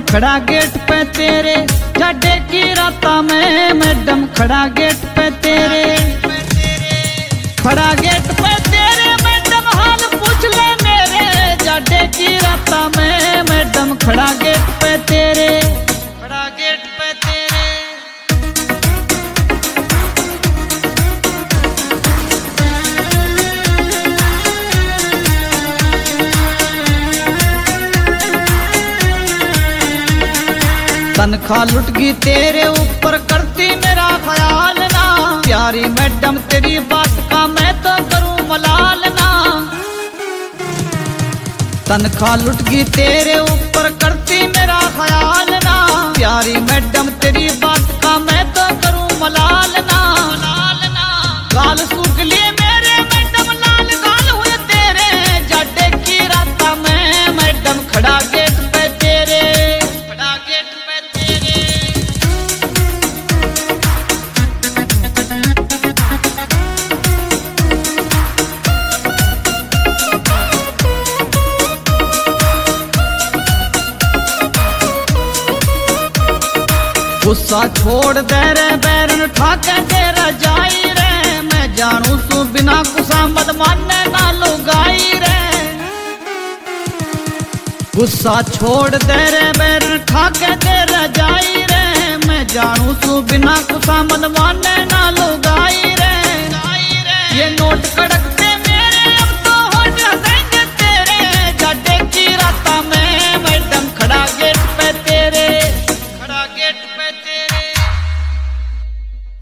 खड़ा गेट पे तेरे जाडे की राता में मैडम खड़ा गेट पे तेरे खड़ा गेट पे तेरे मैडम हाल पूछ ले मेरे जाडे की राता में मैडम खड़ा गेट पे तेरे खड़ा गेट पे तेरे। तनख्वाह लुट गई तेरे ऊपर करती मेरा ख्याल ना प्यारी मैडम तेरी बात का मैं तो करूं मलाल ना। तनख्वाह लुट गई तेरे ऊपर करती मेरा ख्याल ना प्यारी मैडम तेरी बात का मैं तो करूं मलाल ना। गाल सूख लिए मेरे मैडम लाल गाल हुए तेरे जाडे की राता में मैडम खड़ा गेट पे तेरे खड़ा गेट पे गुस्सा छोड़ दे रे बैरन ठाके तेरा जाई रे मैं जानू तू बिना गुस्सा मत माने ना लुगाई रे। गुस्सा छोड़ दे रे बैरन ठाके तेरा जाई रे मैं जानू तू बिना गुस्सा मत माने ना लुगाई रे। ये नोट कड़क